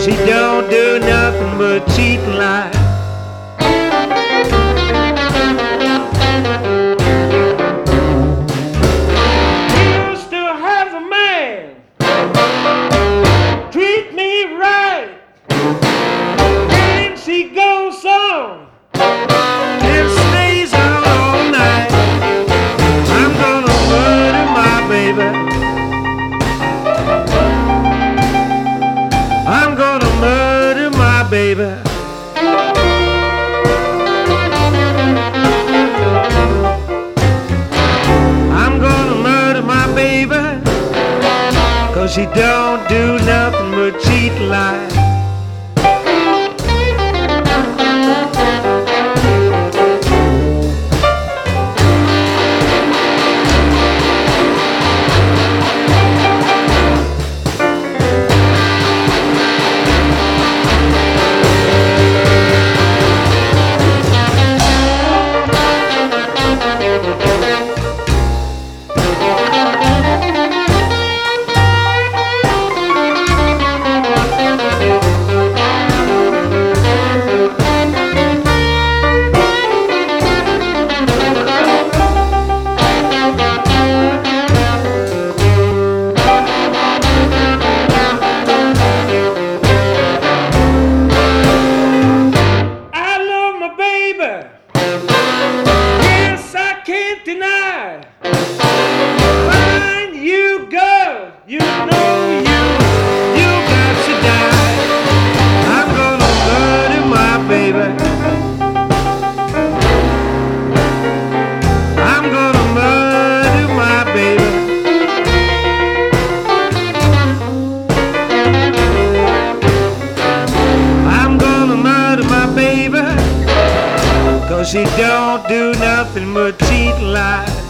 she don't do nothing but cheat and lie. Used to have a man treat me right, and she goes on and stays out all night. I'm gonna murder my baby. I'm gonna murder my baby. I'm gonna murder my baby, 'cause she don't do nothing but cheat and lie. Yes, I can't deny. Find you, girl, you know you got to die. I'm gonna murder my baby. I'm gonna murder my baby. I'm gonna murder my baby, 'cause she don't do nothing but cheat and lie.